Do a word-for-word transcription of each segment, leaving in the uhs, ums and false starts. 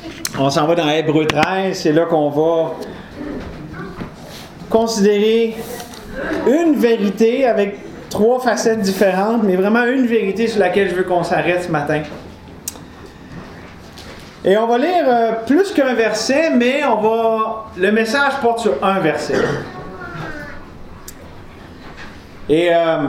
On s'en va dans Hébreux treize, c'est là qu'on va considérer une vérité avec trois facettes différentes, mais vraiment une vérité sur laquelle je veux qu'on s'arrête ce matin. Et on va lire euh, plus qu'un verset, mais on va. Le message porte sur un verset. Et euh,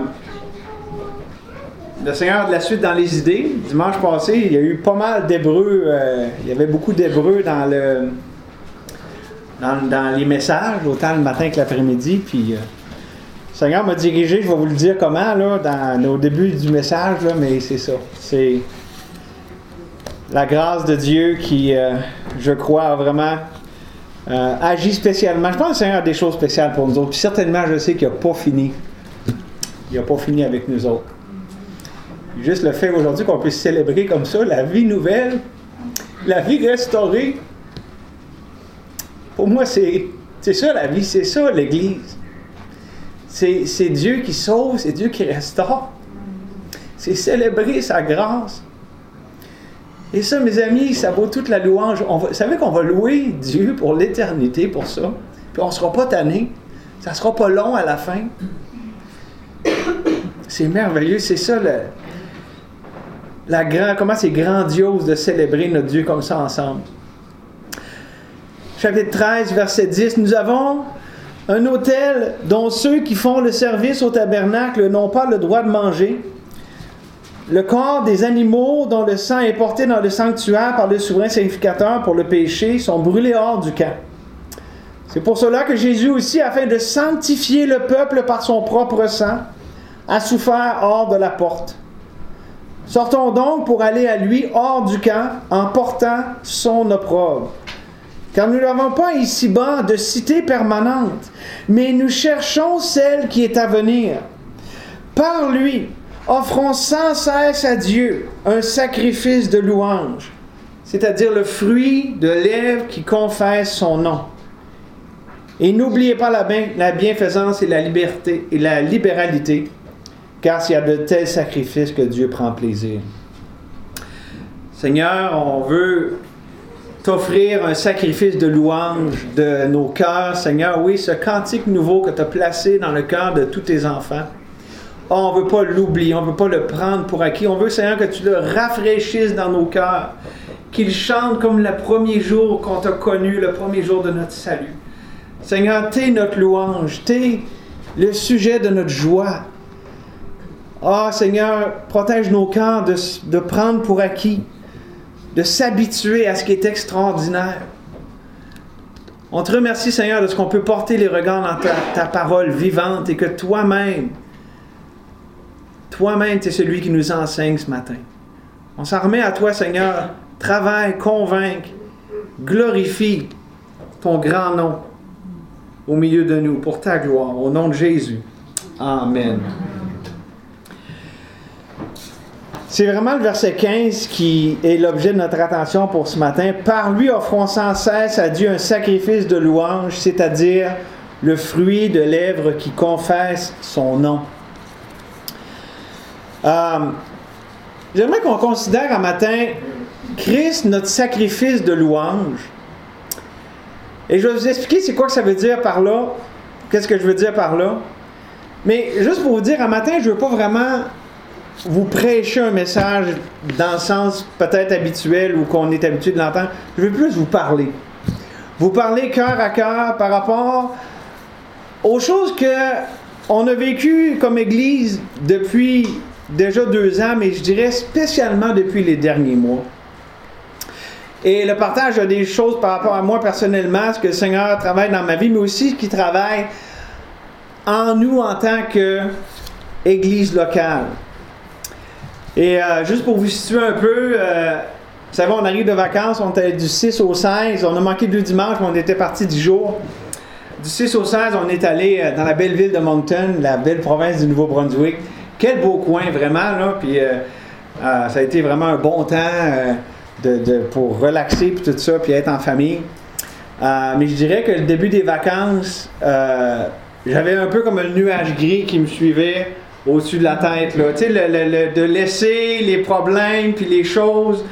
le Seigneur a de la suite dans les idées. Dimanche passé, il y a eu pas mal d'Hébreux. Euh, il y avait beaucoup d'Hébreux dans le dans, dans les messages, autant le matin que l'après-midi. Puis euh, le Seigneur m'a dirigé, je vais vous le dire comment, là, dans, au début du message, là, mais c'est ça. C'est la grâce de Dieu qui, euh, je crois, a vraiment euh, agi spécialement. Je pense que le Seigneur a des choses spéciales pour nous autres. Puis certainement, je sais qu'il n'a pas fini. Il n'a pas fini avec nous autres. Juste le fait aujourd'hui qu'on puisse célébrer comme ça la vie nouvelle, la vie restaurée. Pour moi, c'est, c'est ça la vie, c'est ça l'Église. C'est, c'est Dieu qui sauve, c'est Dieu qui restaure. C'est célébrer sa grâce. Et ça, mes amis, ça vaut toute la louange. On va, vous savez qu'on va louer Dieu pour l'éternité, pour ça. Puis on ne sera pas tanné. Ça ne sera pas long à la fin. C'est merveilleux. C'est ça, le, la grand, comment c'est grandiose de célébrer notre Dieu comme ça ensemble. Chapitre treize, verset dix. Nous avons un autel dont ceux qui font le service au tabernacle n'ont pas le droit de manger. Le corps des animaux dont le sang est porté dans le sanctuaire par le souverain sacrificateur pour le péché sont brûlés hors du camp. C'est pour cela que Jésus aussi, afin de sanctifier le peuple par son propre sang, a souffert hors de la porte. Sortons donc pour aller à lui hors du camp en portant son opprobre. Car nous n'avons pas ici-bas de cité permanente, mais nous cherchons celle qui est à venir. Par lui, offrons sans cesse à Dieu un sacrifice de louange, c'est-à-dire le fruit de lèvres qui confessent son nom. Et n'oubliez pas la, bien, la bienfaisance et la liberté et la libéralité, car c'est à de tels sacrifices que Dieu prend plaisir. Seigneur, on veut t'offrir un sacrifice de louange de nos cœurs. Seigneur, oui, ce cantique nouveau que tu as placé dans le cœur de tous tes enfants. Oh, on ne veut pas l'oublier, on ne veut pas le prendre pour acquis. On veut, Seigneur, que tu le rafraîchisses dans nos cœurs, qu'il chante comme le premier jour qu'on t'a connu, le premier jour de notre salut. Seigneur, t'es notre louange, t'es le sujet de notre joie. Ah, oh, Seigneur, protège nos cœurs de, de prendre pour acquis, de s'habituer à ce qui est extraordinaire. On te remercie, Seigneur, de ce qu'on peut porter les regards dans ta, ta parole vivante et que toi-même, toi-même, tu es celui qui nous enseigne ce matin. On s'en remet à toi, Seigneur. Travaille, convainc, glorifie ton grand nom au milieu de nous, pour ta gloire, au nom de Jésus. Amen. C'est vraiment le verset quinze qui est l'objet de notre attention pour ce matin. Par lui, offrons sans cesse à Dieu un sacrifice de louange, c'est-à-dire le fruit de lèvres qui confessent son nom. Euh, j'aimerais qu'on considère un matin Christ, notre sacrifice de louange. Et je vais vous expliquer c'est quoi que ça veut dire par là. Qu'est-ce que je veux dire par là. Mais juste pour vous dire, un matin, je ne veux pas vraiment vous prêcher un message dans le sens peut-être habituel ou qu'on est habitué de l'entendre. Je veux plus vous parler. Vous parler cœur à cœur par rapport aux choses qu'on a vécues comme Église depuis déjà deux ans, mais je dirais spécialement depuis les derniers mois. Et le partage a des choses par rapport à moi personnellement, ce que le Seigneur travaille dans ma vie, mais aussi ce qu'il travaille en nous en tant qu'Église locale. Et euh, juste pour vous situer un peu, euh, vous savez, on arrive de vacances, on était du six au seize, on a manqué deux dimanches, mais on était parti dix jours. Du six au seize, on est allé dans la belle ville de Moncton, la belle province du Nouveau-Brunswick. Quel beau coin, vraiment, là. Puis euh, euh, ça a été vraiment un bon temps euh, de, de, pour relaxer, puis tout ça, puis être en famille. Euh, mais je dirais que le début des vacances, euh, j'avais un peu comme un nuage gris qui me suivait au-dessus de la tête, là. Tu sais, le, le, le, de laisser les problèmes, puis les choses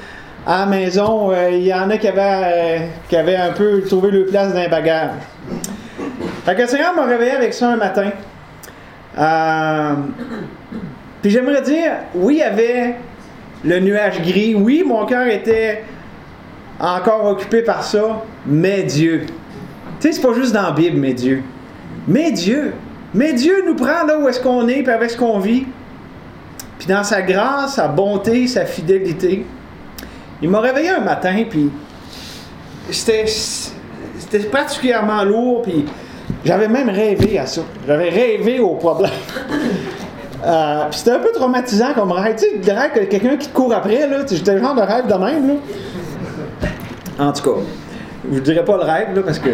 à la maison, euh, il y en a qui avaient, euh, qui avaient un peu trouvé leur place dans les bagages. Fait que le Seigneur m'a réveillé avec ça un matin. Euh, puis j'aimerais dire, oui, il y avait le nuage gris. Oui, mon cœur était encore occupé par ça. Mais Dieu. Tu sais, c'est pas juste dans la Bible, mais Dieu. Mais Dieu. Mais Dieu nous prend là où est-ce qu'on est, puis avec ce qu'on vit. Puis dans sa grâce, sa bonté, sa fidélité. Il m'a réveillé un matin, puis c'était, c'était particulièrement lourd, puis j'avais même rêvé à ça. J'avais rêvé au problème. euh, puis c'était un peu traumatisant comme rêve. Tu sais, le rêve que quelqu'un qui te court après, là, j'étais le genre de rêve de même, là. En tout cas, je ne dirais pas le rêve, là, parce que...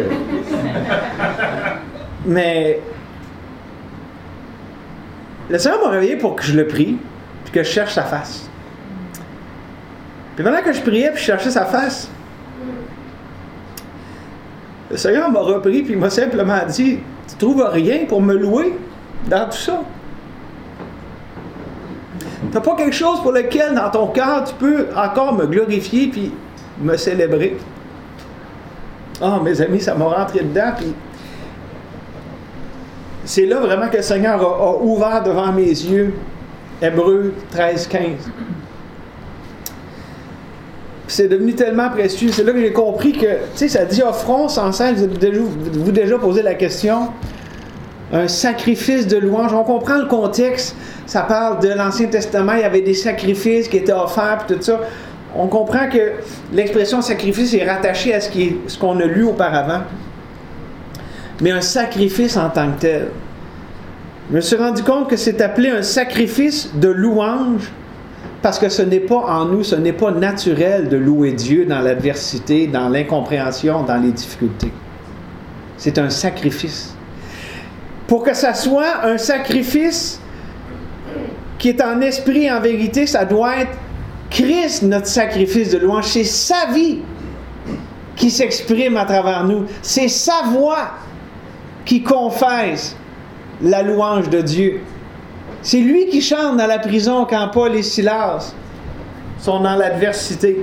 Mais... Le Seigneur m'a réveillé pour que je le prie, puis que je cherche sa face. Puis pendant que je priais puis je cherchais sa face, le Seigneur m'a repris puis il m'a simplement dit, tu trouves rien pour me louer dans tout ça? Tu n'as pas quelque chose pour lequel dans ton cœur tu peux encore me glorifier puis me célébrer? Ah, oh, mes amis, ça m'a rentré dedans, puis c'est là vraiment que le Seigneur a, a ouvert devant mes yeux Hébreux treize quinze. C'est devenu tellement précieux. C'est là que j'ai compris que, tu sais, ça dit offrons sans cesse. Vous avez vous déjà posé la question. Un sacrifice de louange. On comprend le contexte. Ça parle de l'Ancien Testament. Il y avait des sacrifices qui étaient offerts, puis tout ça. On comprend que l'expression sacrifice est rattachée à ce, qui est, ce qu'on a lu auparavant. Mais un sacrifice en tant que tel. Je me suis rendu compte que c'est appelé un sacrifice de louange parce que ce n'est pas en nous, ce n'est pas naturel de louer Dieu dans l'adversité, dans l'incompréhension, dans les difficultés. C'est un sacrifice. Pour que ça soit un sacrifice qui est en esprit et en vérité, ça doit être Christ, notre sacrifice de louange. C'est sa vie qui s'exprime à travers nous. C'est sa voix qui confesse la louange de Dieu. C'est lui qui chante dans la prison quand Paul et Silas sont dans l'adversité.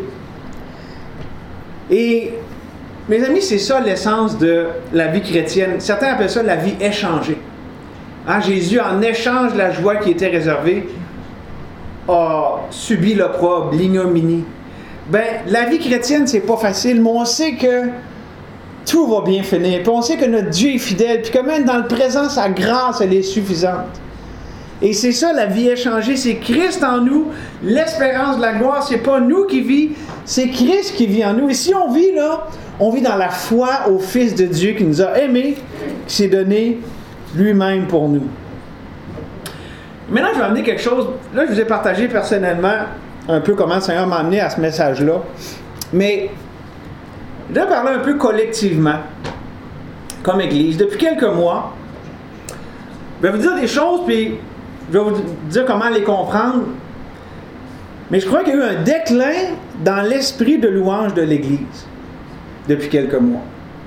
Et, mes amis, c'est ça l'essence de la vie chrétienne. Certains appellent ça la vie échangée. Hein, Jésus, en échange de la joie qui était réservée, a subi l'opprobre, l'ignominie. Ben, la vie chrétienne, c'est pas facile, mais on sait que tout va bien finir. Puis on sait que notre Dieu est fidèle, puis que même dans le présent, sa grâce, elle est suffisante. Et c'est ça, la vie échangée. C'est Christ en nous. L'espérance de la gloire, c'est pas nous qui vit, c'est Christ qui vit en nous. Et si on vit là, on vit dans la foi au Fils de Dieu qui nous a aimés, qui s'est donné lui-même pour nous. Maintenant, je vais amener quelque chose. Là, je vous ai partagé personnellement un peu comment le Seigneur m'a amené à ce message-là. Mais je vais parler un peu collectivement, comme Église. Depuis quelques mois, je vais vous dire des choses, puis je vais vous dire comment les comprendre. Mais je crois qu'il y a eu un déclin dans l'esprit de louange de l'Église depuis quelques mois.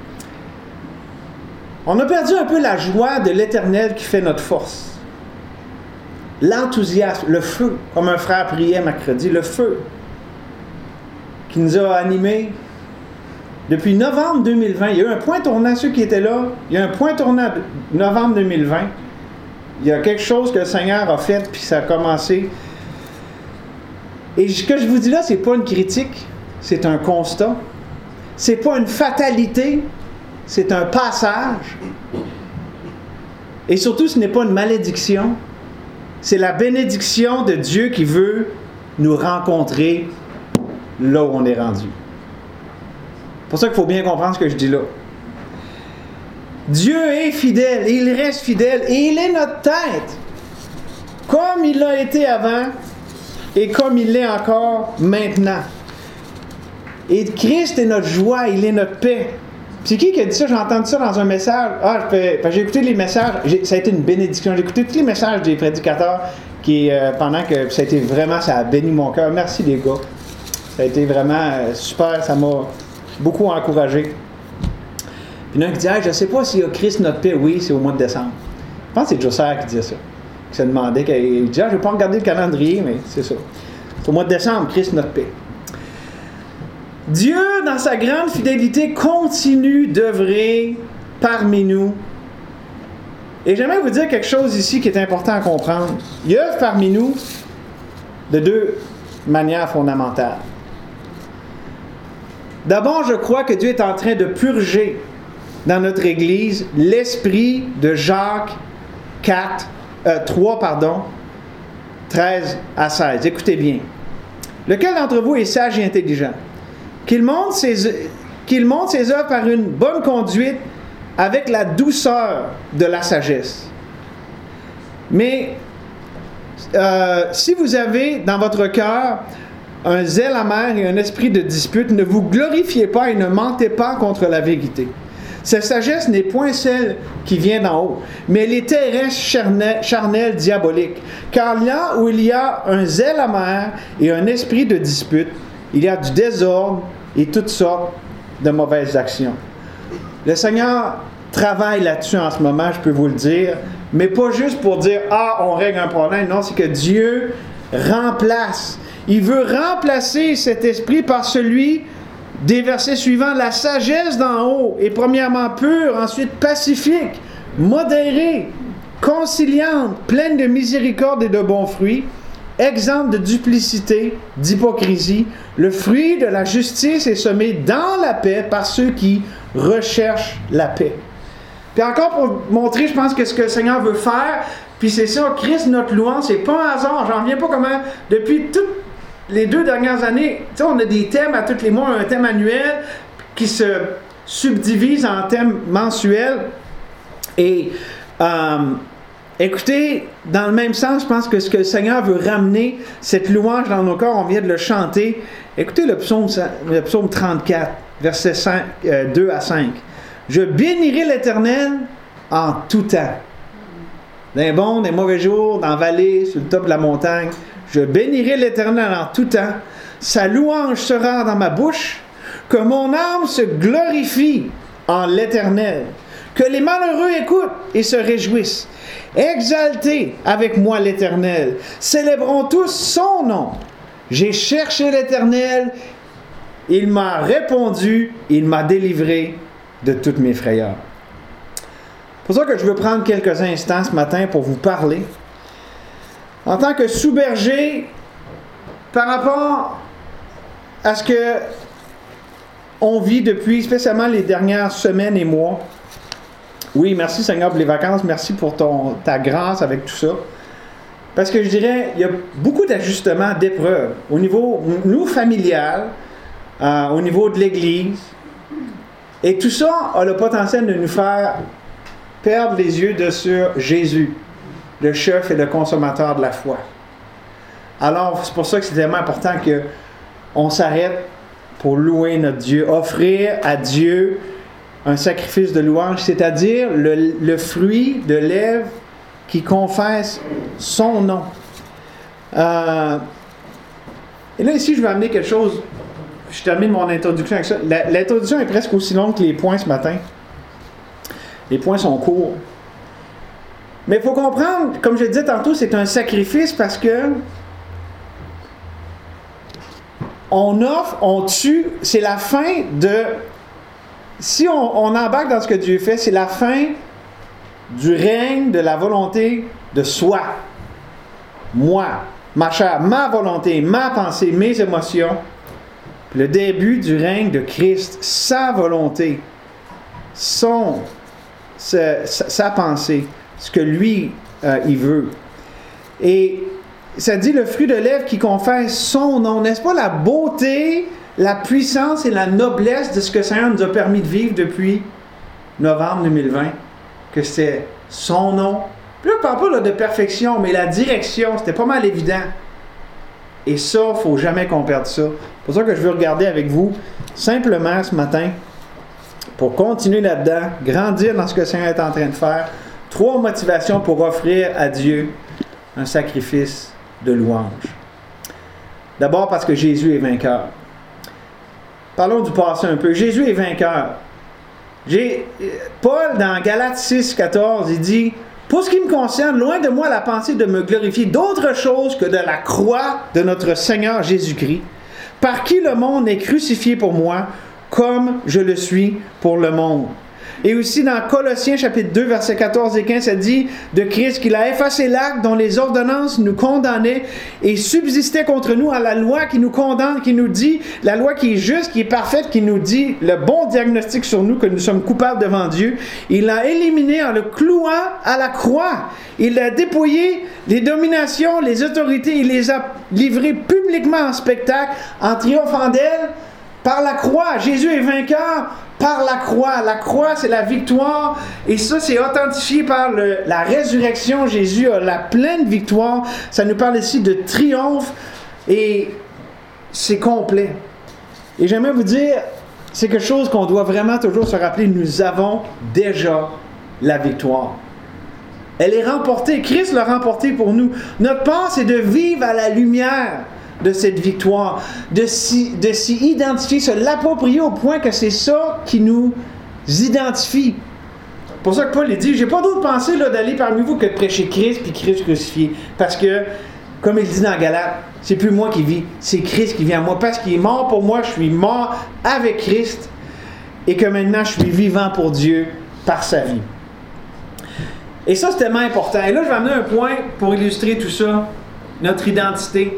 On a perdu un peu la joie de l'Éternel qui fait notre force. L'enthousiasme, le feu, comme un frère priait mercredi, le feu qui nous a animés depuis novembre deux mille vingt. Il y a eu un point tournant, ceux qui étaient là, il y a un point tournant novembre deux mille vingt. Il y a quelque chose que le Seigneur a fait, puis ça a commencé. Et ce que je vous dis là, c'est pas une critique, c'est un constat. C'est pas une fatalité, c'est un passage. Et surtout, ce n'est pas une malédiction. C'est la bénédiction de Dieu qui veut nous rencontrer là où on est rendu. C'est pour ça qu'il faut bien comprendre ce que je dis là. Dieu est fidèle, et il reste fidèle, et il est notre tête, comme il l'a été avant, et comme il l'est encore maintenant. Et Christ est notre joie, il est notre paix. C'est qui qui a dit ça? J'ai entendu ça dans un message. Ah, j'ai écouté les messages, j'ai, ça a été une bénédiction. J'ai écouté tous les messages des prédicateurs qui, euh, pendant que ça a été vraiment, ça a béni mon cœur. Merci les gars. Ça a été vraiment euh, super, ça m'a beaucoup encouragé. Puis l'un qui dit, ah, je ne sais pas s'il y a Christ notre paix. Oui, c'est au mois de décembre. Je pense que c'est Josser qui disait ça. Qui se demandait, qu'il dit, ah, je ne vais pas regarder le calendrier, mais c'est ça. C'est au mois de décembre, Christ notre paix. Dieu, dans sa grande fidélité, continue d'œuvrer parmi nous. Et j'aimerais vous dire quelque chose ici qui est important à comprendre. Il œuvre parmi nous de deux manières fondamentales. D'abord, je crois que Dieu est en train de purger dans notre Église l'esprit de Jacques quatre, euh, trois, pardon, treize à seize. Écoutez bien. Lequel d'entre vous est sage et intelligent? Qu'il montre ses, qu'il montre ses œuvres par une bonne conduite avec la douceur de la sagesse. Mais euh, si vous avez dans votre cœur un zèle amer et un esprit de dispute, ne vous glorifiez pas et ne mentez pas contre la vérité. Cette sagesse n'est point celle qui vient d'en haut, mais elle est terrestre, charnelle, charnelle, diabolique. Car là où il y a un zèle amer et un esprit de dispute, il y a du désordre et toutes sortes de mauvaises actions. Le Seigneur travaille là-dessus en ce moment, je peux vous le dire, mais pas juste pour dire « Ah, on règle un problème ». Non, c'est que Dieu remplace. Il veut remplacer cet esprit par celui des versets suivants. La sagesse d'en haut est premièrement pure, ensuite pacifique, modérée, conciliante, pleine de miséricorde et de bons fruits, exempte de duplicité, d'hypocrisie. Le fruit de la justice est semé dans la paix par ceux qui recherchent la paix. Puis encore pour montrer, je pense, que ce que le Seigneur veut faire, puis c'est ça, Christ, notre louange, c'est pas un hasard. J'en reviens pas comment, depuis toutes les deux dernières années, tu sais, on a des thèmes à tous les mois, un thème annuel qui se subdivise en thèmes mensuels. Et euh, écoutez, dans le même sens, je pense que ce que le Seigneur veut ramener, cette louange dans nos cœurs, on vient de le chanter. Écoutez le psaume, le psaume trente-quatre, versets cinq, euh, deux à cinq. « Je bénirai l'Éternel en tout temps. Dans les bons, dans les mauvais jours, dans la vallée, sur le top de la montagne. Je bénirai l'Éternel en tout temps. Sa louange sera dans ma bouche. Que mon âme se glorifie en l'Éternel. Que les malheureux écoutent et se réjouissent. Exaltez avec moi l'Éternel. Célébrons tous son nom. J'ai cherché l'Éternel. Il m'a répondu. Il m'a délivré de toutes mes frayeurs. » C'est pour ça que je veux prendre quelques instants ce matin pour vous parler. En tant que sous-berger, par rapport à ce que on vit depuis, spécialement les dernières semaines et mois. Oui, merci Seigneur pour les vacances, merci pour ton, ta grâce avec tout ça. Parce que je dirais, il y a beaucoup d'ajustements, d'épreuves, au niveau, nous, familial, euh, au niveau de l'Église. Et tout ça a le potentiel de nous faire perdre les yeux de sur Jésus, le chef et le consommateur de la foi. Alors, c'est pour ça que c'est tellement important qu'on s'arrête pour louer notre Dieu, offrir à Dieu un sacrifice de louange, c'est-à-dire le, le fruit de lèvres qui confesse son nom. Euh, et là, ici, je vais amener quelque chose. Je termine mon introduction avec ça. La, l'introduction est presque aussi longue que les points ce matin. Les points sont courts. Mais il faut comprendre, comme je le disais tantôt, c'est un sacrifice parce que on offre, on tue, c'est la fin de... Si on, on embarque dans ce que Dieu fait, c'est la fin du règne de la volonté de soi. Moi, ma chair, ma volonté, ma pensée, mes émotions. Le début du règne de Christ, sa volonté, son, sa, sa pensée, ce que lui, euh, il veut. Et ça dit le fruit de lèvres qui confesse son nom. N'est-ce pas la beauté, la puissance et la noblesse de ce que le Seigneur nous a permis de vivre depuis novembre deux mille vingt? Que c'est son nom. Puis là, je ne parle pas là, de perfection, mais la direction, c'était pas mal évident. Et ça, il ne faut jamais qu'on perde ça. C'est pour ça que je veux regarder avec vous, simplement ce matin, pour continuer là-dedans, grandir dans ce que le Seigneur est en train de faire. Trois motivations pour offrir à Dieu un sacrifice de louange. D'abord parce que Jésus est vainqueur. Parlons du passé un peu. Jésus est vainqueur. J'ai, Paul, dans Galates six, quatorze, il dit « Pour ce qui me concerne, loin de moi la pensée de me glorifier d'autre chose que de la croix de notre Seigneur Jésus-Christ, par qui le monde est crucifié pour moi, comme je le suis pour le monde. » Et aussi dans Colossiens chapitre deux, versets quatorze et quinze, ça dit de Christ qu'il a effacé l'acte dont les ordonnances nous condamnaient et subsistaient contre nous à la loi qui nous condamne, qui nous dit, la loi qui est juste, qui est parfaite, qui nous dit le bon diagnostic sur nous, que nous sommes coupables devant Dieu. Il l'a éliminé en le clouant à la croix. Il a dépouillé les dominations, les autorités, il les a livrées publiquement en spectacle, en triomphant d'elles par la croix. Jésus est vainqueur par la croix. La croix, c'est la victoire. Et ça, c'est authentifié par le, la résurrection. Jésus a la pleine victoire. Ça nous parle ici de triomphe. Et c'est complet. Et j'aimerais vous dire, c'est quelque chose qu'on doit vraiment toujours se rappeler. Nous avons déjà la victoire. Elle est remportée. Christ l'a remportée pour nous. Notre part, c'est de vivre à la lumière de cette victoire, de s'y, de s'y identifier, se l'approprier au point que c'est ça qui nous identifie. C'est pour ça que Paul dit, j'ai pas d'autre pensée là, d'aller parmi vous que de prêcher Christ puis Christ crucifié. Parce que, comme il dit dans Galates, c'est plus moi qui vis, c'est Christ qui vient à moi. Parce qu'il est mort pour moi, je suis mort avec Christ et que maintenant je suis vivant pour Dieu par sa vie. Et ça, c'est tellement important. Et là, je vais amener un point pour illustrer tout ça, notre identité.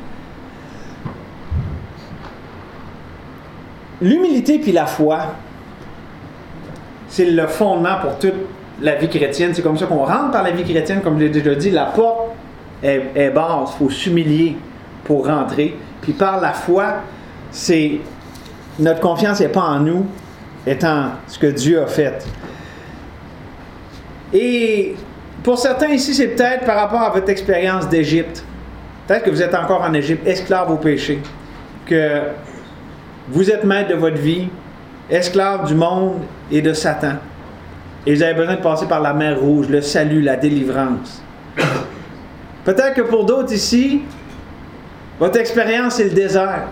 L'humilité puis la foi, c'est le fondement pour toute la vie chrétienne. C'est comme ça qu'on rentre par la vie chrétienne, comme je l'ai déjà dit, la porte est, est basse, il faut s'humilier pour rentrer. Puis par la foi, c'est notre confiance n'est pas en nous, étant ce que Dieu a fait. Et pour certains ici, c'est peut-être par rapport à votre expérience d'Égypte. Peut-être que vous êtes encore en Égypte, esclave au péché, que vous êtes maître de votre vie, esclave du monde et de Satan. Et vous avez besoin de passer par la mer Rouge, le salut, la délivrance. Peut-être que pour d'autres ici, votre expérience, c'est le désert.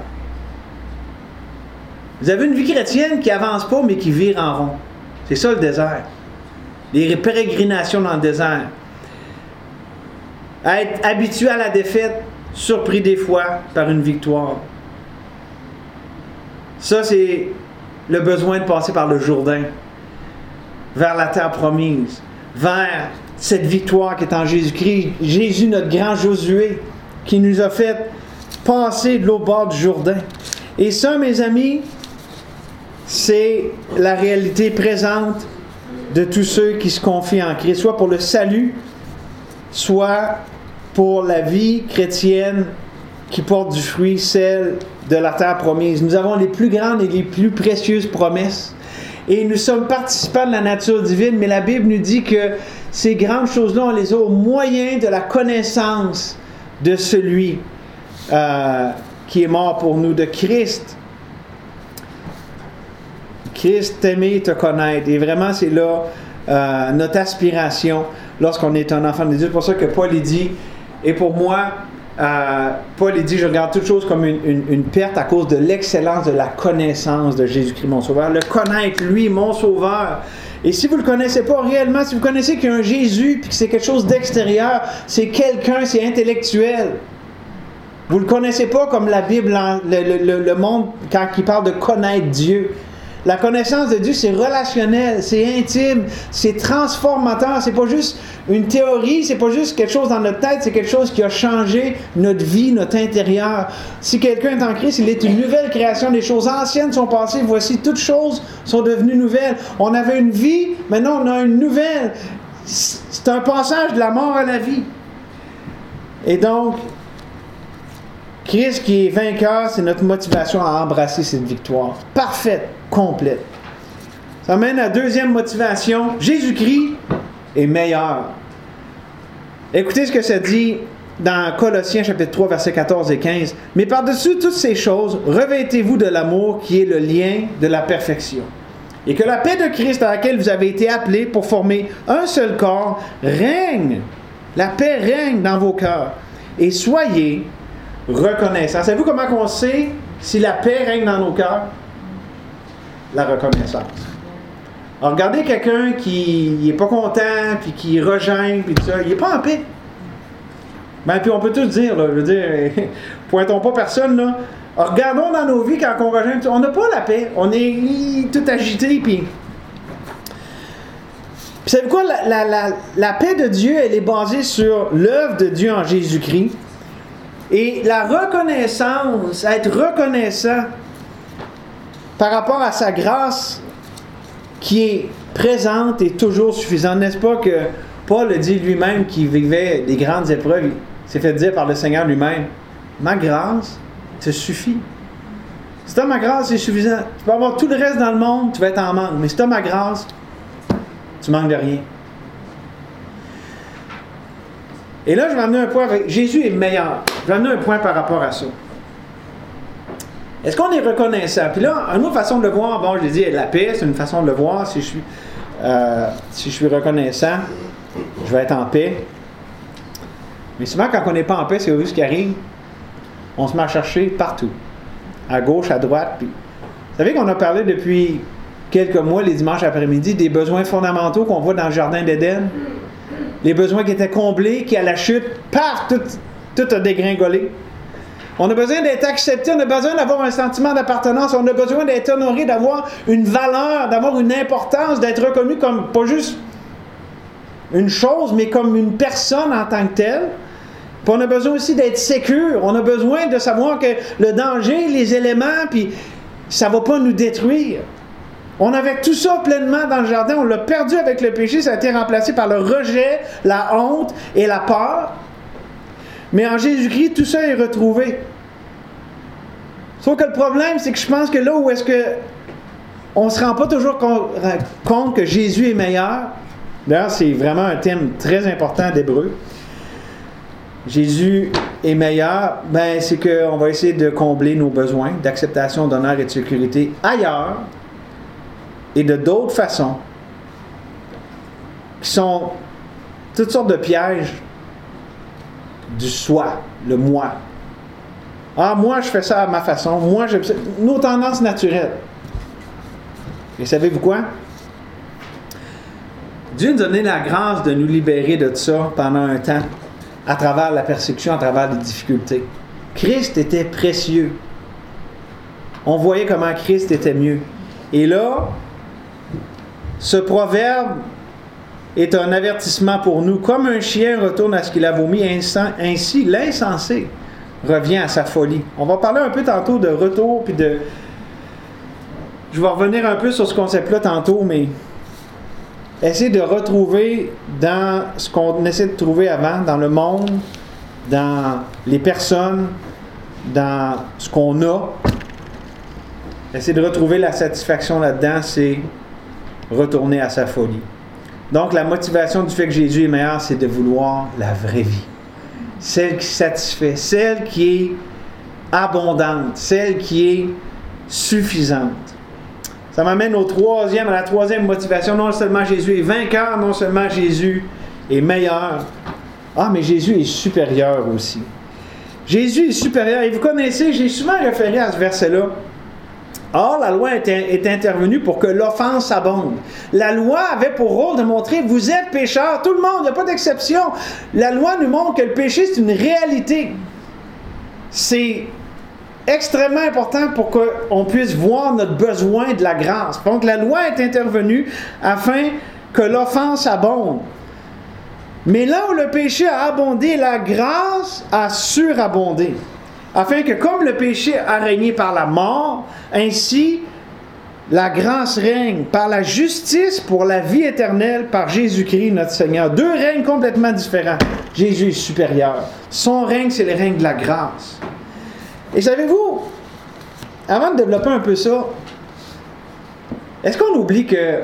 Vous avez une vie chrétienne qui n'avance pas, mais qui vire en rond. C'est ça le désert. Les pérégrinations dans le désert. À être habitué à la défaite, surpris des fois par une victoire. Ça, c'est le besoin de passer par le Jourdain, vers la terre promise, vers cette victoire qui est en Jésus-Christ. Jésus, notre grand Josué, qui nous a fait passer de l'autre bord du Jourdain. Et ça, mes amis, c'est la réalité présente de tous ceux qui se confient en Christ, soit pour le salut, soit pour la vie chrétienne qui porte du fruit, celle de la terre promise. Nous avons les plus grandes et les plus précieuses promesses. Et nous sommes participants de la nature divine, mais la Bible nous dit que ces grandes choses-là, on les a au moyen de la connaissance de celui euh, qui est mort pour nous, de Christ. Christ, t'aimer et te connaître. Et vraiment, c'est là euh, notre aspiration lorsqu'on est un enfant de Dieu. C'est pour ça que Paul il dit, et pour moi, euh, Paul il dit, je regarde toute chose comme une, une, une perte à cause de l'excellence de la connaissance de Jésus-Christ, mon Sauveur. Le connaître, lui, mon Sauveur. Et si vous ne le connaissez pas réellement, si vous connaissez qu'il y a un Jésus, puis que c'est quelque chose d'extérieur, c'est quelqu'un, c'est intellectuel. Vous ne le connaissez pas comme la Bible, le, le, le monde, quand il parle de connaître Dieu. La connaissance de Dieu, c'est relationnel, c'est intime, c'est transformateur. C'est pas juste une théorie, c'est pas juste quelque chose dans notre tête, c'est quelque chose qui a changé notre vie, notre intérieur. Si quelqu'un est en Christ, il est une nouvelle création. Les choses anciennes sont passées, voici, toutes choses sont devenues nouvelles. On avait une vie, maintenant on a une nouvelle. C'est un passage de la mort à la vie. Et donc, Christ qui est vainqueur, c'est notre motivation à embrasser cette victoire parfaite, complète. Ça mène à la deuxième motivation. Jésus-Christ est meilleur. Écoutez ce que ça dit dans Colossiens chapitre trois, versets quatorze et quinze. « Mais par-dessus toutes ces choses, revêtez-vous de l'amour qui est le lien de la perfection. Et que la paix de Christ à laquelle vous avez été appelés pour former un seul corps règne. La paix règne dans vos cœurs. Et soyez reconnaissance. » Savez-vous comment on sait si la paix règne dans nos cœurs? La reconnaissance. Alors, regardez quelqu'un qui n'est pas content, puis qui rejette, puis tout ça, il n'est pas en paix. Ben, puis on peut tous dire, là, je veux dire, pointons pas personne, là, regardons dans nos vies quand on rejoint, on n'a pas la paix. On est tout agité. Puis, Puis savez quoi? La, la, la, la paix de Dieu, elle est basée sur l'œuvre de Dieu en Jésus-Christ. Et la reconnaissance, être reconnaissant par rapport à sa grâce qui est présente et toujours suffisante. N'est-ce pas que Paul a dit lui-même qu'il vivait des grandes épreuves? Il s'est fait dire par le Seigneur lui-même, « Ma grâce te suffit. Si tu as ma grâce, c'est suffisant. Tu peux avoir tout le reste dans le monde, tu vas être en manque. Mais si tu as ma grâce, tu manques de rien. » Et là, je vais amener un point avec... Jésus est meilleur. Je vais amener un point par rapport à ça. Est-ce qu'on est reconnaissant? Puis là, une autre façon de le voir, bon, je l'ai dit, la paix, c'est une façon de le voir. Si je suis, euh, si je suis reconnaissant, je vais être en paix. Mais souvent, quand on n'est pas en paix, c'est ce qui arrive. On se met à chercher partout. À gauche, à droite. Puis... Vous savez qu'on a parlé depuis quelques mois, les dimanches après-midi, des besoins fondamentaux qu'on voit dans le Jardin d'Éden. Les besoins qui étaient comblés, qui à la chute, paf, tout, tout a dégringolé. On a besoin d'être accepté, on a besoin d'avoir un sentiment d'appartenance, on a besoin d'être honoré, d'avoir une valeur, d'avoir une importance, d'être reconnu comme pas juste une chose, mais comme une personne en tant que telle. Puis on a besoin aussi d'être sécure, on a besoin de savoir que le danger, les éléments, puis ça ne va pas nous détruire. On avait tout ça pleinement dans le jardin, on l'a perdu avec le péché, ça a été remplacé par le rejet, la honte et la peur. Mais en Jésus-Christ, tout ça est retrouvé. Sauf que le problème, c'est que je pense que là où est-ce que on ne se rend pas toujours compte que Jésus est meilleur, d'ailleurs c'est vraiment un thème très important d'Hébreu, Jésus est meilleur, ben c'est qu'on va essayer de combler nos besoins d'acceptation, d'honneur et de sécurité ailleurs, et de d'autres façons, qui sont toutes sortes de pièges du soi, le moi. Ah, moi, je fais ça à ma façon. Moi, j'aime ça. Nos tendances naturelles. Et savez-vous quoi? Dieu nous a donné la grâce de nous libérer de ça pendant un temps, à travers la persécution, à travers les difficultés. Christ était précieux. On voyait comment Christ était mieux. Et là, ce proverbe est un avertissement pour nous. Comme un chien retourne à ce qu'il a vomi, ainsi l'insensé revient à sa folie. On va parler un peu tantôt de retour, puis de... Je vais revenir un peu sur ce concept-là tantôt, mais essayer de retrouver dans ce qu'on essaie de trouver avant, dans le monde, dans les personnes, dans ce qu'on a. Essayer de retrouver la satisfaction là-dedans, c'est retourner à sa folie. Donc, la motivation du fait que Jésus est meilleur, c'est de vouloir la vraie vie. Celle qui satisfait, celle qui est abondante, celle qui est suffisante. Ça m'amène au troisième, à la troisième motivation. Non seulement Jésus est vainqueur, non seulement Jésus est meilleur. Ah, mais Jésus est supérieur aussi. Jésus est supérieur. Et vous connaissez, j'ai souvent référé à ce verset-là. Or, la loi est, est intervenue pour que l'offense abonde. La loi avait pour rôle de montrer, vous êtes pécheurs, tout le monde, il n'y a pas d'exception. La loi nous montre que le péché, c'est une réalité. C'est extrêmement important pour qu'on puisse voir notre besoin de la grâce. Donc, la loi est intervenue afin que l'offense abonde. Mais là où le péché a abondé, la grâce a surabondé. Afin que comme le péché a régné par la mort, ainsi la grâce règne par la justice pour la vie éternelle par Jésus-Christ notre Seigneur. Deux règnes complètement différents. Jésus est supérieur. Son règne, c'est le règne de la grâce. Et savez-vous, avant de développer un peu ça, est-ce qu'on oublie que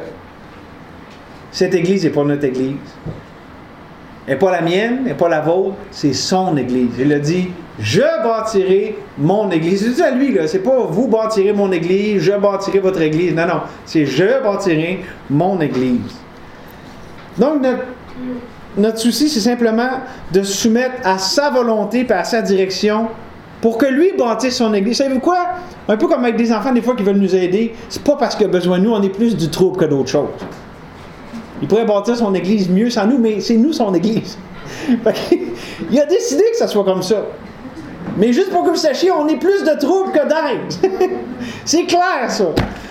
cette Église n'est pas notre Église? Elle n'est pas la mienne, elle n'est pas la vôtre, c'est son Église. Il a dit, je bâtirai mon Église. C'est à lui, là. C'est pas vous bâtirez mon Église, je bâtirai votre Église. Non, non. C'est je bâtirai mon Église. Donc, notre, notre souci, c'est simplement de se soumettre à sa volonté et à sa direction pour que lui bâtisse son Église. Savez-vous quoi? Un peu comme avec des enfants, des fois, qui veulent nous aider, c'est pas parce qu'il a besoin de nous, on est plus du trouble que d'autres choses. Il pourrait bâtir son Église mieux sans nous, mais c'est nous son Église. Il a décidé que ça soit comme ça. Mais juste pour que vous sachiez, on est plus de troubles que d'aide. C'est clair, ça.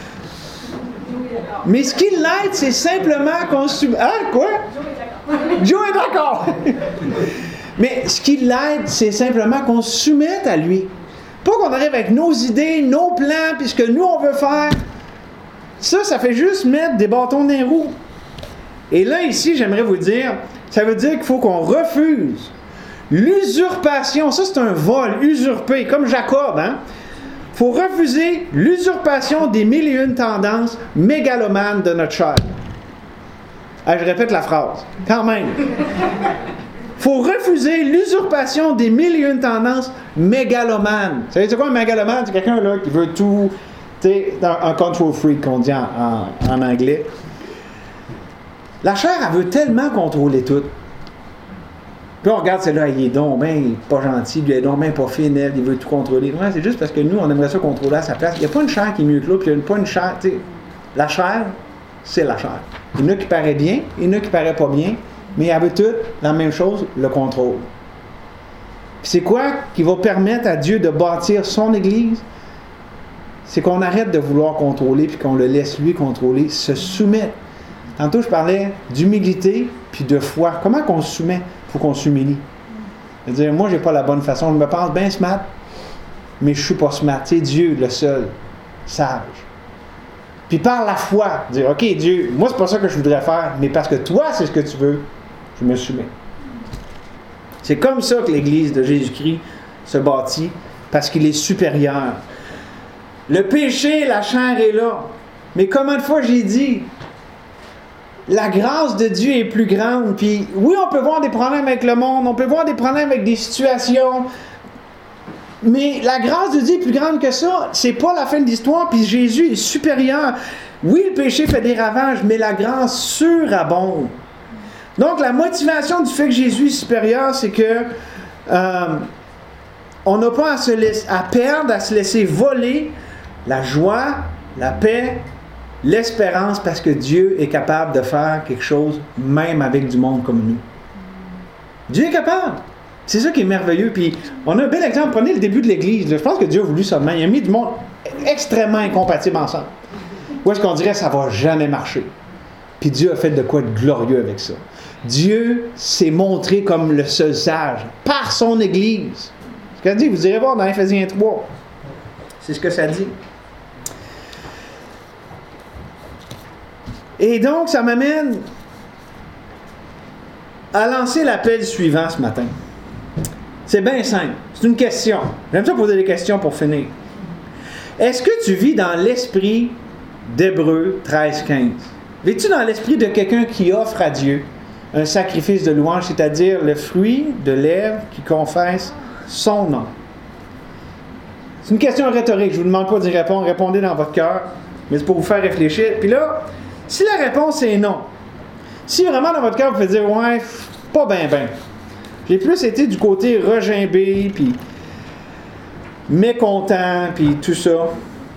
Mais ce qui l'aide, c'est simplement qu'on se... Hein, quoi? Joe est d'accord. Mais ce qui l'aide, c'est simplement qu'on se soumette à lui. Pas qu'on arrive avec nos idées, nos plans, puis ce que nous, on veut faire. Ça, ça fait juste mettre des bâtons dans les roues. Et là, ici, j'aimerais vous dire, ça veut dire qu'il faut qu'on refuse l'usurpation. Ça, c'est un vol, usurpé, comme Jacob, hein? Il faut refuser l'usurpation des mille et une tendances mégalomanes de notre chair. Ah, je répète la phrase. Quand même. Il faut refuser l'usurpation des mille et une tendances mégalomanes. Vous savez, c'est quoi un mégalomane? C'est quelqu'un là qui veut tout... Tu sais, un control freak qu'on dit en, en, en anglais. La chair, elle veut tellement contrôler tout. Puis on regarde celle-là, il est donc ben pas gentil, lui, il est donc ben pas fine, elle, il veut tout contrôler. Ouais, c'est juste parce que nous, on aimerait ça contrôler à sa place. Il n'y a pas une chair qui est mieux que l'autre, puis il n'y a pas une chair, tu sais. La chair, c'est la chair. Il y en a qui paraît bien, il y en a qui paraît pas bien, mais elle veut toutes la même chose, le contrôle. Puis c'est quoi qui va permettre à Dieu de bâtir son Église? C'est qu'on arrête de vouloir contrôler, puis qu'on le laisse lui contrôler, se soumettre. Tantôt, je parlais d'humilité puis de foi. Comment qu'on se soumet? Il faut qu'on s'humilie. C'est-à-dire, moi, je n'ai pas la bonne façon. Je me pense bien smart, mais je ne suis pas smart. C'est Dieu, le seul, sage. Puis par la foi, dire, OK, Dieu, moi, c'est pas ça que je voudrais faire, mais parce que toi, c'est ce que tu veux, je me soumets. C'est comme ça que l'Église de Jésus-Christ se bâtit, parce qu'il est supérieur. Le péché, la chair est là. Mais combien de fois j'ai dit, la grâce de Dieu est plus grande. Puis oui, on peut voir des problèmes avec le monde, on peut voir des problèmes avec des situations, mais la grâce de Dieu est plus grande que ça. C'est pas la fin de l'histoire, puis Jésus est supérieur. Oui, le péché fait des ravages, mais la grâce surabonde. Donc la motivation du fait que Jésus est supérieur, c'est que euh, on n'a pas à, se laisser, à perdre, à se laisser voler la joie, la paix, l'espérance, parce que Dieu est capable de faire quelque chose même avec du monde comme nous. Dieu est capable. C'est ça qui est merveilleux. Puis on a un bel exemple. Prenez le début de l'Église. Je pense que Dieu a voulu ça de même. Il a mis du monde extrêmement incompatible ensemble. Où est-ce qu'on dirait que ça ne va jamais marcher? Puis Dieu a fait de quoi de glorieux avec ça. Dieu s'est montré comme le seul sage par son Église. Ce qu'elle dit, vous irez voir dans Éphésiens trois. C'est ce que ça dit. Et donc, ça m'amène à lancer l'appel suivant ce matin. C'est bien simple. C'est une question. J'aime ça poser des questions pour finir. Est-ce que tu vis dans l'esprit d'Hébreux treize quinze? Vis-tu dans l'esprit de quelqu'un qui offre à Dieu un sacrifice de louange, c'est-à-dire le fruit de lèvres qui confesse son nom? C'est une question rhétorique. Je ne vous demande pas d'y répondre. Répondez dans votre cœur. Mais c'est pour vous faire réfléchir. Puis là, si la réponse est non, si vraiment dans votre cœur vous faites dire « Ouais, pas ben ben », j'ai plus été du côté regimbé, puis mécontent, puis tout ça,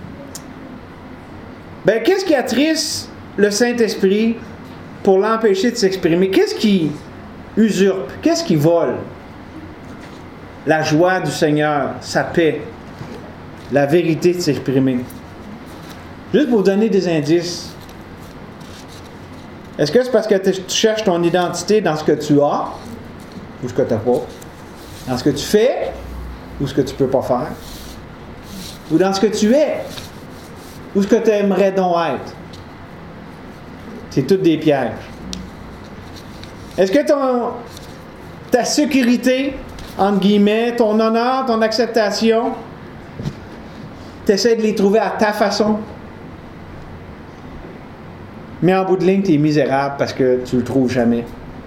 ben qu'est-ce qui attriste le Saint-Esprit pour l'empêcher de s'exprimer? Qu'est-ce qui usurpe? Qu'est-ce qui vole? La joie du Seigneur, sa paix, la vérité de s'exprimer. Juste pour vous donner des indices. Est-ce que c'est parce que tu cherches ton identité dans ce que tu as, ou ce que tu n'as pas, dans ce que tu fais, ou ce que tu ne peux pas faire, ou dans ce que tu es, ou ce que tu aimerais donc être? C'est toutes des pièges. Est-ce que ton, ta sécurité, entre guillemets, ton honneur, ton acceptation, tu essaies de les trouver à ta façon? Mais en bout de ligne, tu es misérable parce que tu ne le trouves jamais.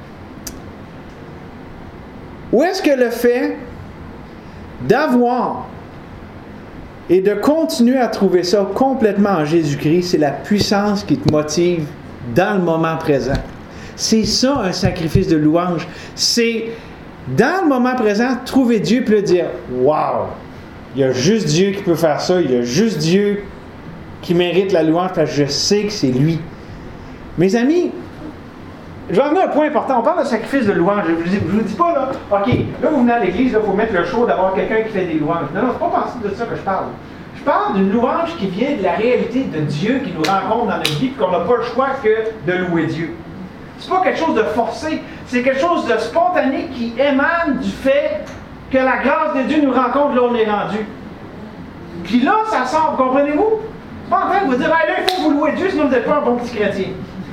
Ou est-ce que le fait d'avoir et de continuer à trouver ça complètement en Jésus-Christ, c'est la puissance qui te motive dans le moment présent? C'est ça un sacrifice de louange. C'est dans le moment présent, trouver Dieu et le dire « Wow! Il y a juste Dieu qui peut faire ça, il y a juste Dieu qui mérite la louange parce que je sais que c'est lui. » Mes amis, je vais amener un point important. On parle de sacrifice de louange. Je ne vous, vous dis pas, là, OK, là, vous venez à l'église, il faut mettre le show d'avoir quelqu'un qui fait des louanges. Non, non, c'est pas pensé de ça que je parle. Je parle d'une louange qui vient de la réalité de Dieu qui nous rencontre dans notre vie et qu'on n'a pas le choix que de louer Dieu. C'est pas quelque chose de forcé, c'est quelque chose de spontané qui émane du fait que la grâce de Dieu nous rencontre là où on est rendu. Puis là, ça sort, comprenez-vous? C'est pas en train de vous dire, hey, là, il faut vous louer Dieu, sinon vous n'êtes pas un bon petit chrétien.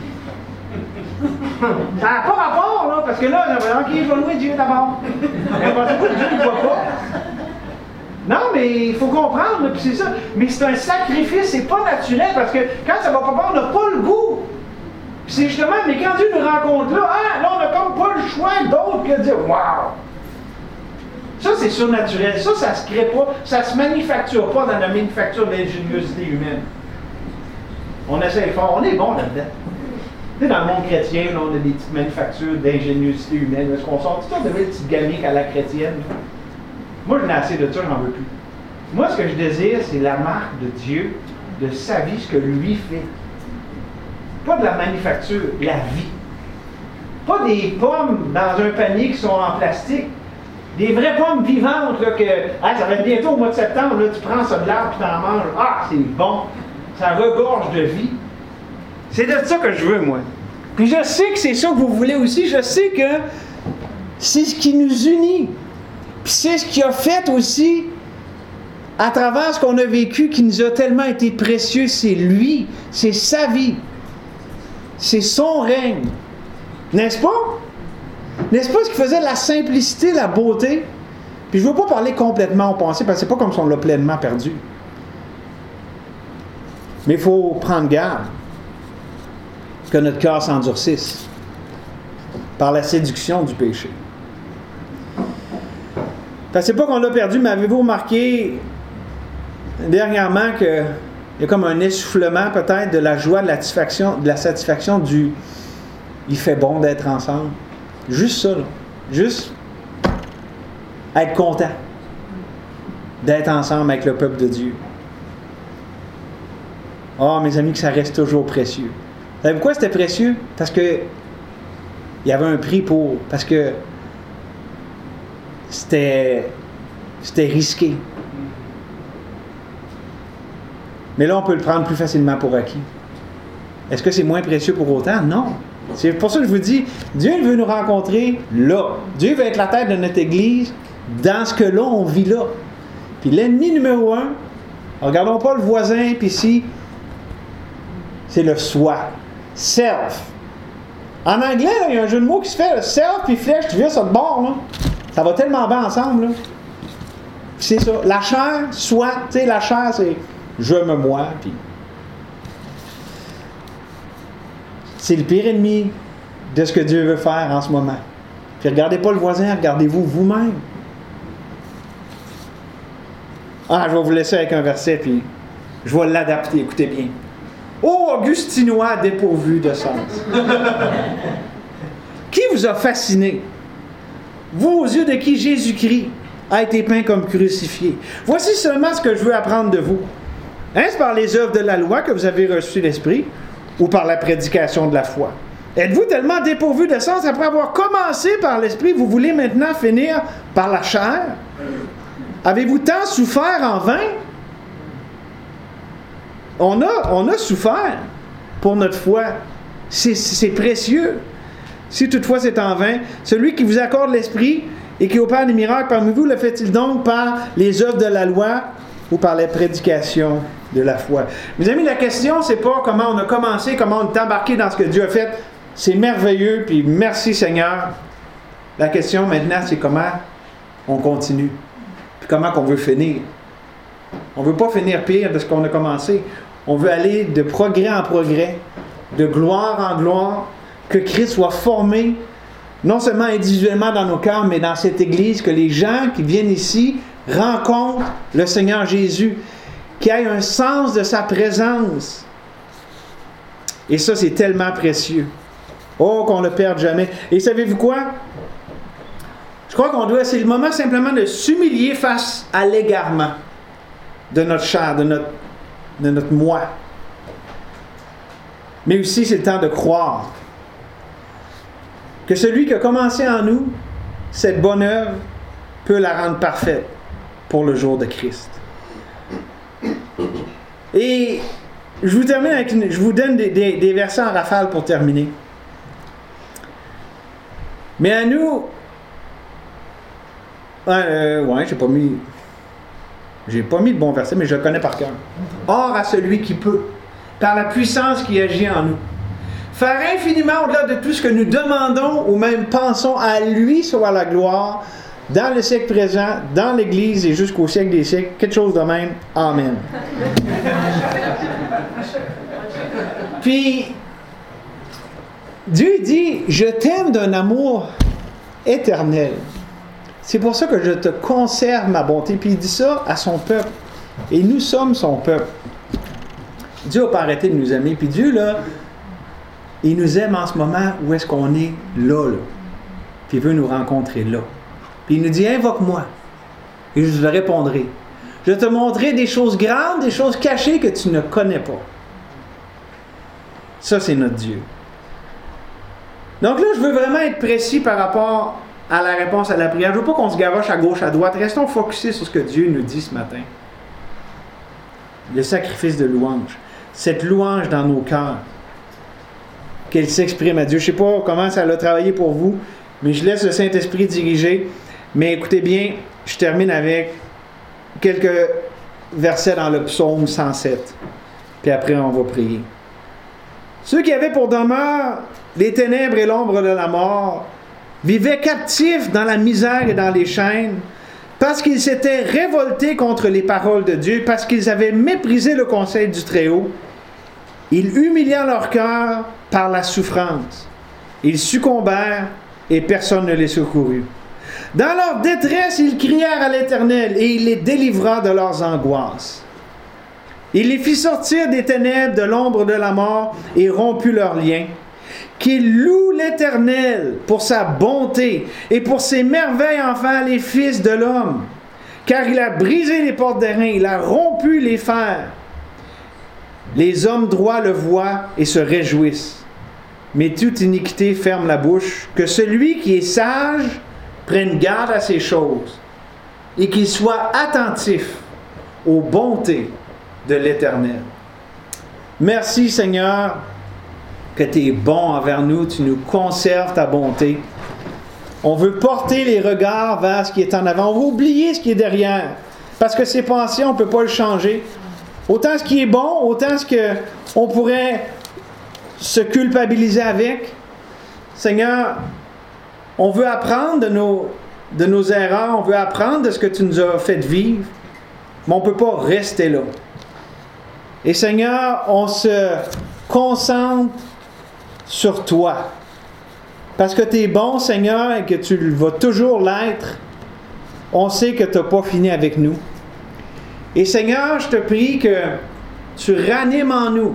Ça n'a pas rapport, là, parce que là, OK, je vais louer Dieu d'abord. Mais pensez-vous que Dieu ne voit pas? Non, mais il faut comprendre, puis c'est ça. Mais c'est un sacrifice, c'est pas naturel, parce que quand ça va pas bien, on n'a pas le goût. Puis c'est justement, mais quand Dieu nous rencontre là, hein, là, on n'a comme pas le choix d'autre que de dire, waouh! Ça, c'est surnaturel. Ça, ça se crée pas, ça se manufacture pas dans la manufacture de l'ingéniosité humaine. On essaie fort, on est bon là-dedans. Tu sais, dans le monde chrétien, là, on a des petites manufactures d'ingéniosité humaine. Est-ce qu'on sort toutes sortes de petites gamiques à la chrétienne? Moi, j'en ai assez de ça, j'en veux plus. Moi, ce que je désire, c'est la marque de Dieu, de sa vie, ce que lui fait. Pas de la manufacture, la vie. Pas des pommes dans un panier qui sont en plastique. Des vraies pommes vivantes, là, que ah, ça va être bientôt au mois de septembre, là, tu prends ça de l'arbre et tu en manges. Ah, c'est bon. Ça regorge de vie. C'est de ça que je veux, moi. Puis je sais que c'est ça que vous voulez aussi. Je sais que c'est ce qui nous unit. Puis c'est ce qui a fait aussi, à travers ce qu'on a vécu, qui nous a tellement été précieux. C'est lui. C'est sa vie. C'est son règne. N'est-ce pas? N'est-ce pas ce qui faisait la simplicité, la beauté? Puis je ne veux pas parler complètement au passé, parce que c'est pas comme si on l'a pleinement perdu. Mais il faut prendre garde que notre cœur s'endurcisse par la séduction du péché. Parce que c'est pas qu'on l'a perdu, mais avez-vous remarqué dernièrement qu'il y a comme un essoufflement peut-être de la joie, de la satisfaction, de la satisfaction du « il fait bon d'être ensemble ». Juste ça, là. Juste être content d'être ensemble avec le peuple de Dieu. Oh, mes amis, que ça reste toujours précieux. Vous savez pourquoi c'était précieux? Parce que il y avait un prix pour... Parce que c'était, c'était risqué. Mais là, on peut le prendre plus facilement pour acquis. Est-ce que c'est moins précieux pour autant? Non. C'est pour ça que je vous dis, Dieu veut nous rencontrer là. Dieu veut être la tête de notre Église dans ce que là, on vit là. Puis l'ennemi numéro un, regardons pas le voisin, puis ici, c'est le soi. Self. En anglais, là, il y a un jeu de mots qui se fait, là, self puis flèche, tu viens sur le bord, là. Ça va tellement bien ensemble, là. Puis c'est ça. La chair, soi, tu sais, la chair, c'est je me moi, puis c'est le pire ennemi de ce que Dieu veut faire en ce moment. Puis regardez pas le voisin, regardez-vous vous-même. Ah, je vais vous laisser avec un verset, puis je vais l'adapter, écoutez bien. Ô Augustinois dépourvu de sens! Qui vous a fasciné? Vous, aux yeux de qui Jésus-Christ a été peint comme crucifié. Voici seulement ce que je veux apprendre de vous. Est-ce par les œuvres de la loi que vous avez reçu l'Esprit, ou par la prédication de la foi? Êtes-vous tellement dépourvu de sens après avoir commencé par l'Esprit, vous voulez maintenant finir par la chair? Avez-vous tant souffert en vain? On a, on a souffert pour notre foi. C'est, c'est précieux. Si toutefois c'est en vain, celui qui vous accorde l'Esprit et qui opère des miracles parmi vous, le fait-il donc par les œuvres de la loi ou par la prédication de la foi? Mes amis, la question, c'est pas comment on a commencé, comment on est embarqué dans ce que Dieu a fait. C'est merveilleux, puis merci Seigneur. La question maintenant, c'est comment on continue, puis comment on veut finir. On ne veut pas finir pire de ce qu'on a commencé. On veut aller de progrès en progrès, de gloire en gloire, que Christ soit formé, non seulement individuellement dans nos cœurs, mais dans cette Église, que les gens qui viennent ici rencontrent le Seigneur Jésus, qu'il y ait un sens de sa présence. Et ça, c'est tellement précieux. Oh, qu'on ne le perde jamais. Et savez-vous quoi? Je crois qu'on doit, c'est le moment simplement de s'humilier face à l'égarement de notre chair, de notre, de notre moi. Mais aussi, c'est le temps de croire que celui qui a commencé en nous cette bonne œuvre peut la rendre parfaite pour le jour de Christ. Et je vous termine avec une, je vous donne des, des, des versets en rafale pour terminer. Mais à nous, euh, ouais, j'ai pas mis, j'ai pas mis de bon verset, mais je le connais par cœur. Or à celui qui peut, par la puissance qui agit en nous, faire infiniment au-delà de tout ce que nous demandons ou même pensons, à lui soit la gloire, dans le siècle présent, dans l'Église et jusqu'au siècle des siècles, quelque chose de même. Amen. Puis, Dieu dit, je t'aime d'un amour éternel. C'est pour ça que je te conserve ma bonté. Puis il dit ça à son peuple. Et nous sommes son peuple. Dieu n'a pas arrêté de nous aimer. Puis Dieu, là, il nous aime en ce moment où est-ce qu'on est là, là. Puis il veut nous rencontrer là. Puis il nous dit, invoque-moi. Et je te répondrai. Je te montrerai des choses grandes, des choses cachées que tu ne connais pas. Ça, c'est notre Dieu. Donc là, je veux vraiment être précis par rapport à la réponse à la prière. Je ne veux pas qu'on se gavoche à gauche, à droite. Restons focusés sur ce que Dieu nous dit ce matin. Le sacrifice de louange. Cette louange dans nos cœurs. Qu'elle s'exprime à Dieu. Je ne sais pas comment ça a travaillé pour vous, mais je laisse le Saint-Esprit diriger. Mais écoutez bien, je termine avec quelques versets dans le psaume cent sept. Puis après, on va prier. Ceux qui avaient pour demeure les ténèbres et l'ombre de la mort vivaient captifs dans la misère et dans les chaînes parce qu'ils s'étaient révoltés contre les paroles de Dieu, parce qu'ils avaient méprisé le conseil du Très-Haut. Ils humilièrent leur cœur par la souffrance. Ils succombèrent et personne ne les secourut. Dans leur détresse, ils crièrent à l'Éternel et il les délivra de leurs angoisses. Il les fit sortir des ténèbres, de l'ombre de la mort et romput leurs liens. Qu'ils louent l'Éternel pour sa bonté et pour ses merveilles envers les fils de l'homme. Car il a brisé les portes d'airain, il a rompu les fers. Les hommes droits le voient et se réjouissent. Mais toute iniquité ferme la bouche. Que celui qui est sage prenne garde à ces choses et qu'il soit attentif aux bontés de l'Éternel. Merci Seigneur que tu es bon envers nous, tu nous conserves ta bonté. On veut porter les regards vers ce qui est en avant. On veut oublier ce qui est derrière. Parce que ces pensées, on ne peut pas le changer. Autant ce qui est bon, autant ce qu'on pourrait se culpabiliser avec. Seigneur, on veut apprendre de nos, de nos erreurs, on veut apprendre de ce que tu nous as fait vivre, mais on ne peut pas rester là. Et Seigneur, on se concentre sur toi. Parce que tu es bon, Seigneur, et que tu vas toujours l'être, on sait que tu n'as pas fini avec nous. Et Seigneur, je te prie que tu ranimes en nous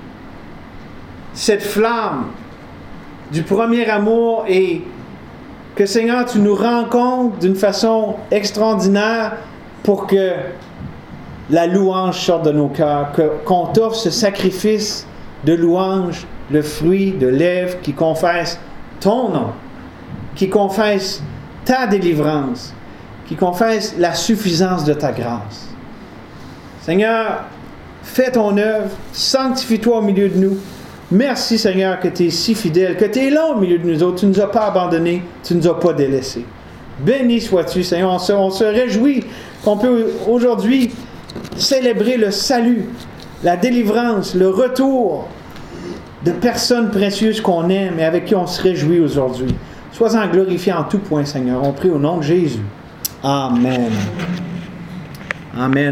cette flamme du premier amour et que, Seigneur, tu nous rencontres d'une façon extraordinaire pour que la louange sorte de nos cœurs, que, qu'on t'offre ce sacrifice de louange, le fruit de lèvres qui confesse ton nom, qui confesse ta délivrance, qui confesse la suffisance de ta grâce. Seigneur, fais ton œuvre, sanctifie-toi au milieu de nous. Merci Seigneur que tu es si fidèle, que tu es là au milieu de nous autres, tu ne nous as pas abandonnés, tu ne nous as pas délaissés. Béni sois-tu Seigneur, on se, on se réjouit qu'on peut aujourd'hui célébrer le salut, la délivrance, le retour de personnes précieuses qu'on aime et avec qui on se réjouit aujourd'hui. Sois-en glorifié en tout point Seigneur, on prie au nom de Jésus. Amen. Amen.